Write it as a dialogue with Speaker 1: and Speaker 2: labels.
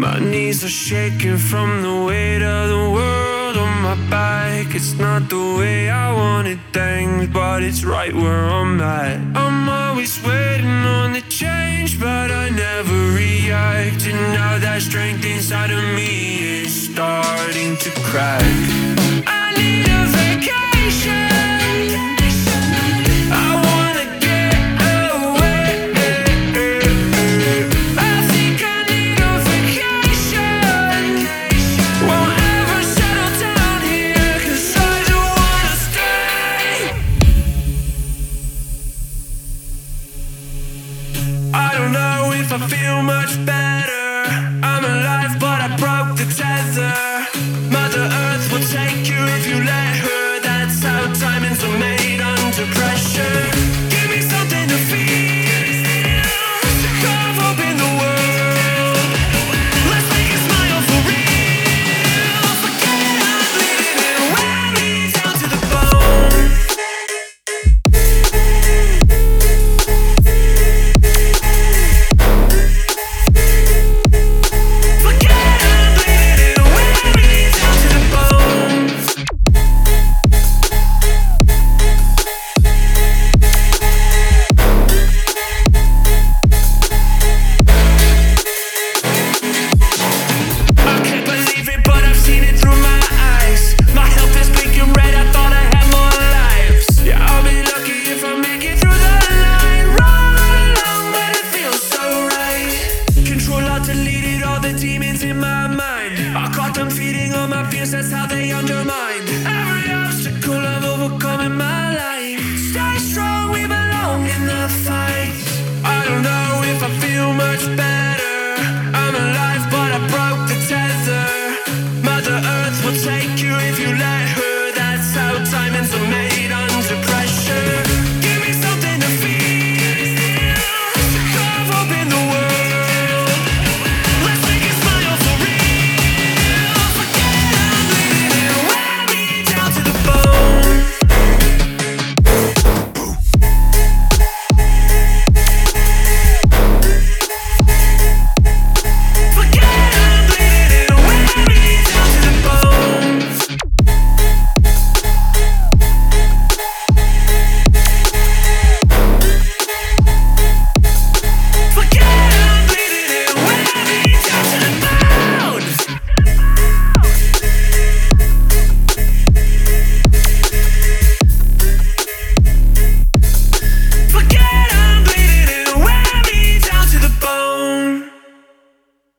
Speaker 1: My knees are shaking from the weight of the world on my back. It's not the way I want it, dang, but it's right where I'm at. I'm always waiting on the change, but I never react. And now that strength inside of me is starting to crack. I need a vacation. I wanna get away. I think I need a vacation. Won't ever settle down here, 'cause I don't wanna stay. I don't know if I feel much better. I'm alive, but I broke the tether. Mother Earth will take you if you let her. That's how diamonds are made under pressure.